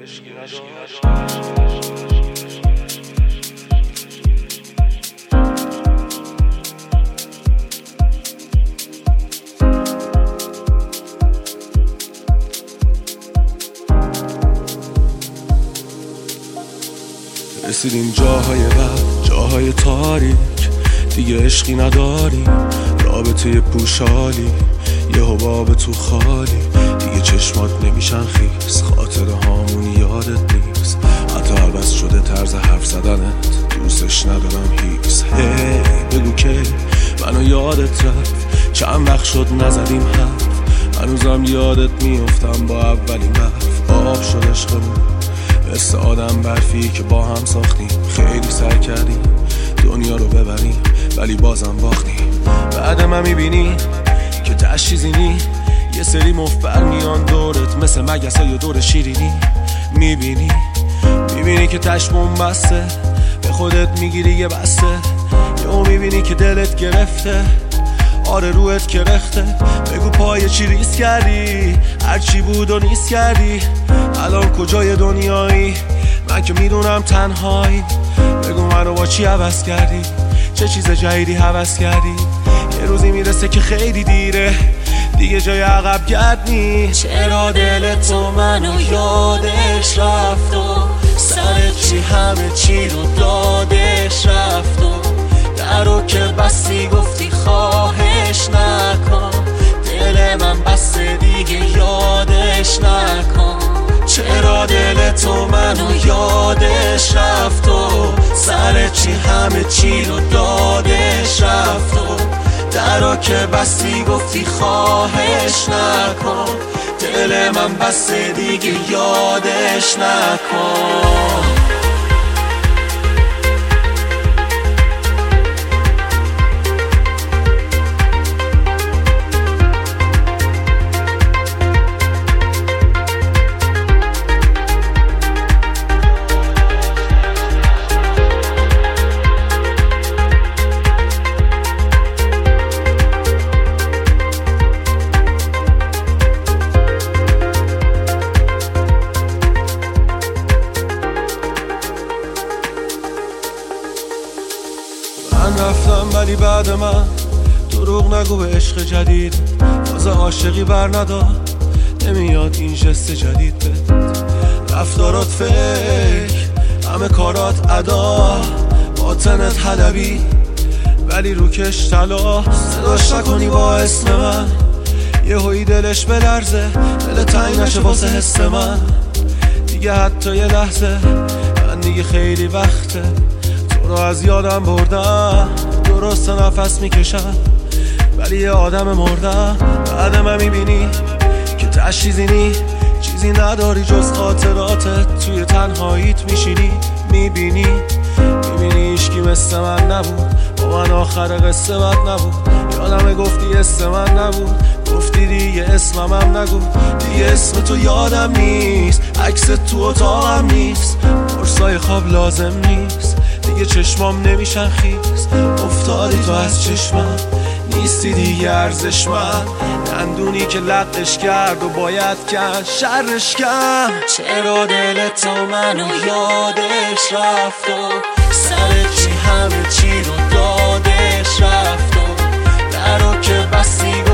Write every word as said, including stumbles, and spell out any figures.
رسیدیم جاهای بد، جاهای تاریک، دیگه عشقی نداری، رابطه پوشالی، یه حباب تو خالی، دیگه چشمات نمیشن خیس، خاطر هامون یادت نیست، حتی عوض شده طرز حرف زدنت، دوستش ندارم هیس. هی بگو که منو یادت رفت، چند وقت شد نزدیم حرف، هنوزم یادت میافتم با اولین برف، آب شد عشقمون مثل آدم برفی که با هم ساختیم، خیلی سعی کردیم دنیا رو ببریم ولی بازم باختیم. بعد من میبینی که تش چیزی نی، یه سری مفبر میان دورت مثل مگس های دور شیرینی، میبینی میبینی که تش بسته، به خودت میگیری یه بسته، یهو میبینی که دلت گرفته، آره روحت کرخته، بگو پای چی ریس کردی، هرچی بود و نیست کردی، الان کجای دنیایی، من که میدونم تنهایی، بگو منو با چی عوض کردی، چه چیز جدیدی هوس کردی، یه روزی میرسه که خیلی دیره، دیگه جای عقب گرد نیست. چرا دل تو منو یادش رفت و سر چی همه چی رو دادش رفت و درو که بستی گفتی خواهش نکن، دل من بسته دیگه یادش نکن. چرا دل تو منو یادش رفت و سر چی همه چی رو دادش رفت و درو که بستی گفتی خواهش نکن، دل من بسته دیگه یادش نکن. من رفتم ولی بعد من دروغ نگو به عشق جدید، تازه عاشقی بر نداد، نمیاد این جست جدید بد، رفتارات فکر، همه کارات ادا، باطنت حلبی ولی روکش طلا، صداش نکنی با اسم من، یه هایی دلش بلرزه، دل تنگ نشه واسه حس من، دیگه حتی یه لحظه، من دیگه خیلی وقته تو رو از یادم بردم، درست نفس میکشم ولی یه آدم مردم. بعد من میبینی که تش چیزی نی، چیزی نداری جز خاطراتت، توی تنهاییت میشینی، میبینی میبینی عشقی مثل من نبود، با من آخر قصه بد نبود، یادم گفتی اسم من نبود، گفتی دیگه اسمم نگو، دیگه اسم تو یادم نیست، عکس تو اتاقم نیست، قرصای خواب لازم نیست، دیگه چشمام نمیشن خیس، افتادی تو از چشمم، نیستی دیگه ارزش من، دندونی که لقش کرد و باید کرد شرش کرد. چرا دل تو منو یادش رفت و سر چی همه چی رو دادش رفت و درو که بستی